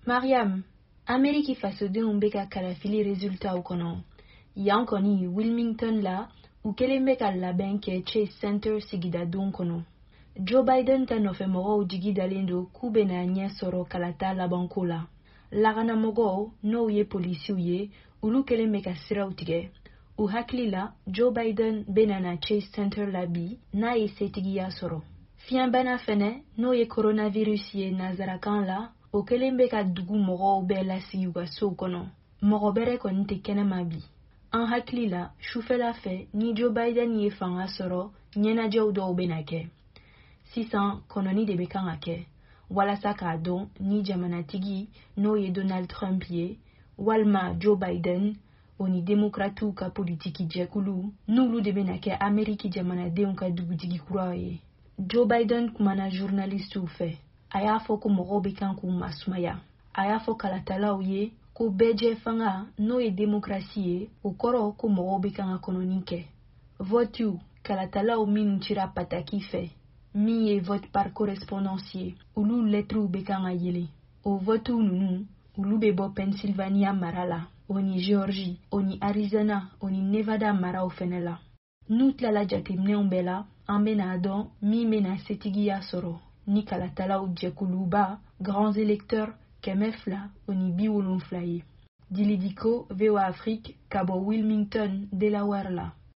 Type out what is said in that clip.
Mariam, Ameriki fasodenw bɛ ka kalafili resultaw kɔnɔ. Yan kɔni Wilmington la, u kelen bɛ ka labɛn kɛ Chase Center sigidadenw kɔnɔ. Joe Biden ta nɔfɛmɔgɔw jigi dalen do k'u bɛna ɲɛ sɔrɔ kalata labanko la. Laganamɔgɔw n'o ye polisiw ye, olu kelen bɛ ka siraw tigɛ. U hakili la Joe Biden bɛna na Chase Center la bi n'a ye setigiya sɔrɔ. Fiɲɛbana fɛnɛ n'o ye coronavirus ye nazarakan la, o kelen bɛ ka dugu mɔgɔw bɛɛ lasigi u ka sow kɔnɔ. Mɔgɔ bɛrɛ kɔni tɛ kɛnɛma bi. An hakili la sufɛla fɛ ni Joe Biden ye fanga sɔrɔ, ɲɛnajɛw dɔw bɛna kɛ. Sisan kɔnɔni de bɛ kan ka kɛ walasa k'a dɔn ni jamanatigi n'o ye Donald Trump ye walima Joe Biden o ni demokratiw ka politiki jɛkulu n'olu de bɛna kɛ Ameriki jamanadenw ka dugutigi kura ye. Joe Biden kumana journalistiw fɛ. A y'a fɔ ko mɔgɔw bɛ kan k'u masumaya. A y'a fɔ kalatalaw ye ko bɛɛ fanga n'o ye demokrasi ye, o kɔrɔ ko mɔgɔw bɛ kan ka kɔnɔni kɛ. Votiw, kalatalaw minnu cira pataki fɛ, min ye vote par correspondance ye, olu lettriw bɛ kan ka yelen. O votiw ninnu, olu bɛ bɔ Pennsylvania mara la, o ni Georgie, o ni Arizona, o ni Nevada maraw fɛnɛ la. N'u tilala jateminɛw bɛɛ la, an bɛna dɔn min bɛna setigiya sɔrɔ ni kalatalaw jɛkuluba Grands électeurs 200 o ni 70 ye. Dili Diko, VOA Afrique, ka bɔ Wilmington, Delaware la.